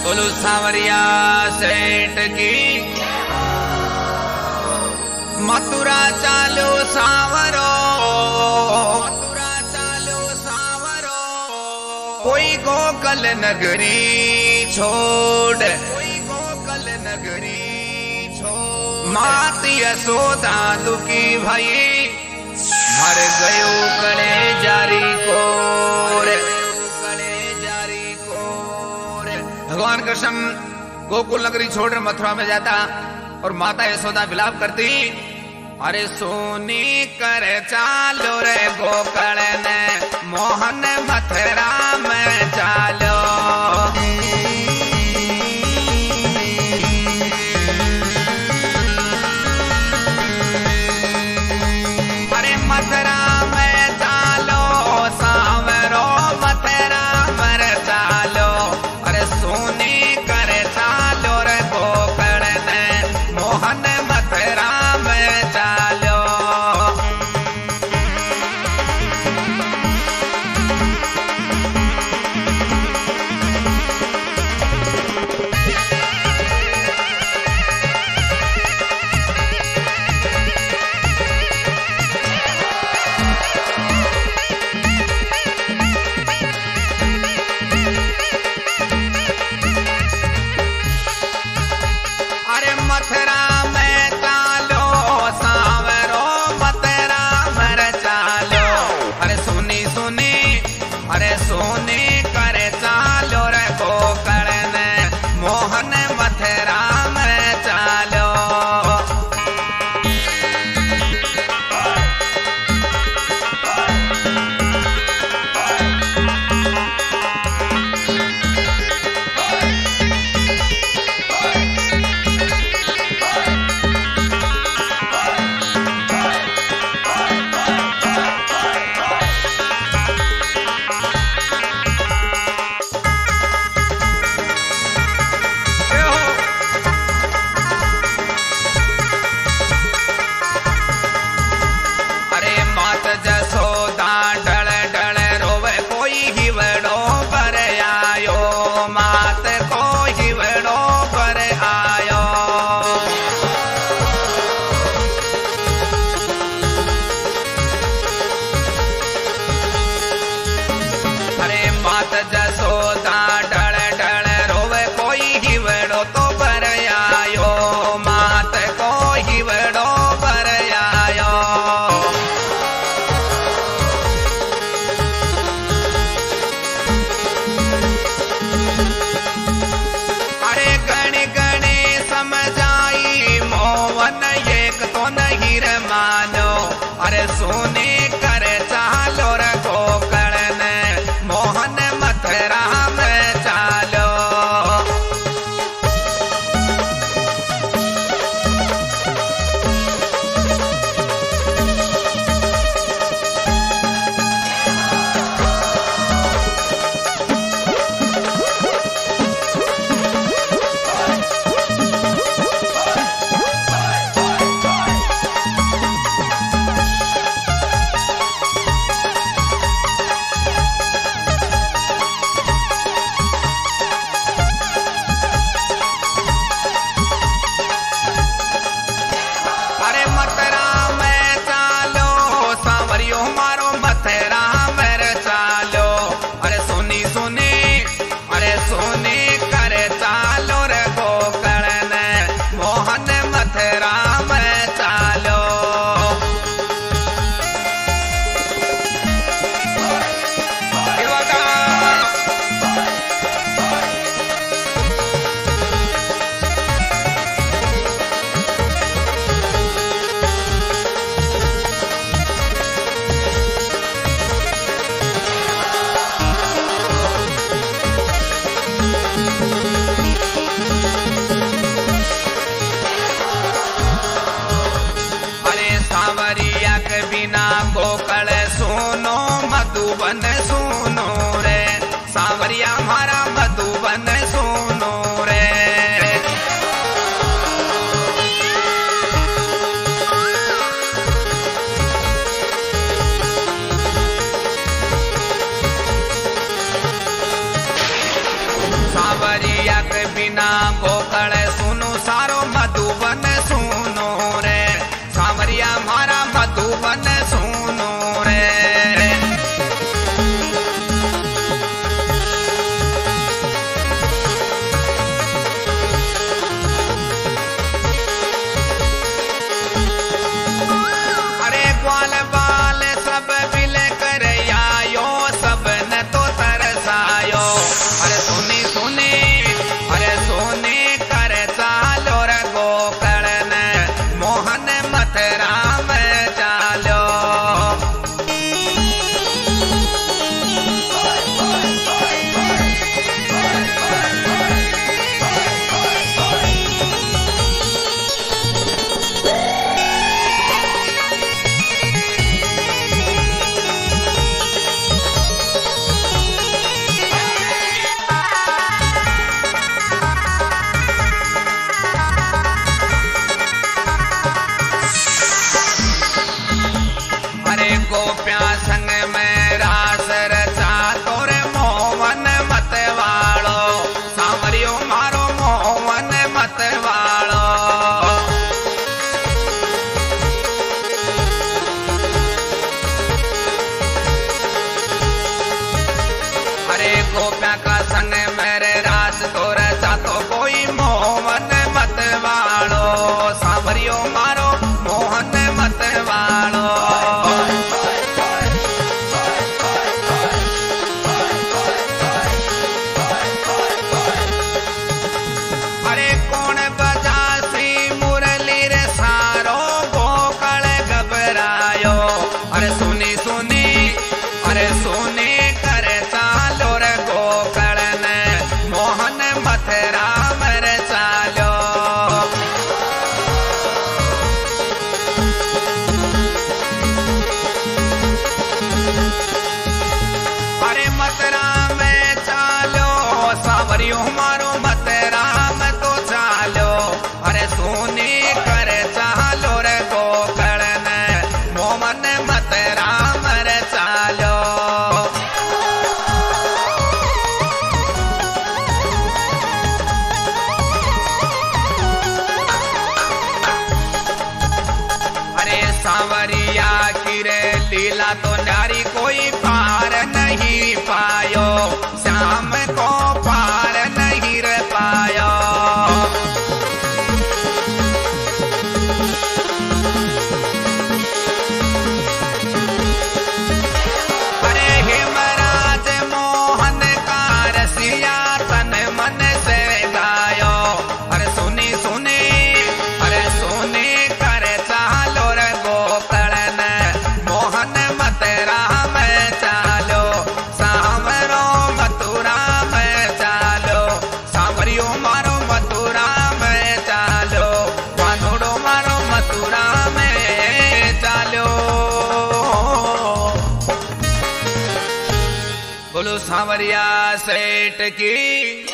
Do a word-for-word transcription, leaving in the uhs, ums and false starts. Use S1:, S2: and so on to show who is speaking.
S1: बोलो सांवरिया सेठ की। मथुरा चालो सांवरो, मथुरा चालो सांवरो, कोई गोकल नगरी छोड़, कोई गोकल नगरी छोड़। मात यशोदा दुखी भई, मर गयो कले जारी कोर, कले जारी कोर। भगवान कृष्ण गोकुल नगरी छोड़कर मथुरा में जाता और माता यशोदा विलाप करती, अरे सोनी कर चालो रे गोकल ने, मोहन मथुरा में चालो। अरे मथुरा में चालो सांवरो, मथुरा में चालो, अरे सोनी कर चालो रे गोकल ने, मोहन मथुरा में चालो। अरे मथुरा में चालो सांवरो, मथुरा में चालो, अरे सोनी सोनी, अरे सोनी करे चालो रे गोकल ने, मोहन मथुरा में चालो। जसोदा डल डल रोवे, कोई हिवड़ो पर आयो, मात को हिवड़ो पर आयो। अरे मात जसोदा डल डल रोवे, कोई हिवड़ो तो पर आयो, मात को हिवड़ो पर आयो। अरे गण गणे समझाई मोहन, एक तो नहीं रे मानो, अरे सोने कर चालो रे गोकल ने, मोहन मथुरा में चालो। अरे मथुरा में चालो सांवरियो मारो, मथुरा में चालो, अरे सोनी सोनी, अरे सोनी कर चालो रे गोकल ने, मोहन मथुरा में चालो। सांवरिया के बिना गोकल सुनो, मधुबन सुनो रे, सांवरिया हमारा मधुबन सुनो रे। सांवरिया सांवरिया के बिना गोकल सुनो सारो मधुबन सुनो रे सांवरिया मारा मधुबन सुनो रे। अरे ग्वाल बाल सब बिले कर आयो सब न तो तरसायो। अरे सुनी सुनी अरे सोने कर चालो रे गोकर्ण मोहन मथुरा में चालो। गोप्या संग में रास रचा तोरे मोहन मतवालो सांवरियो मारो मोहन मतवालो। अरे गोप्या का संग मेरे रास तो रचा तो कोई मोहन मतवालो सांवरियो मारो मोहन मतवालो। अरे सुनी सुनी अरे सोने कर चालो रे गोकर्ण मोहन मथुरा में चालो। अरे मथुरा में चालो सांवरियो मारो मथुरा में तो चालो। अरे सोने कर चालो रे गोकर्ण मोहन मथुरा में चालो। अरे सांवरिया की रे लीला तो नारी कोई पार नहीं पायो श्याम को पार नहीं रे पायो। बोलो सांवरिया सेठ की।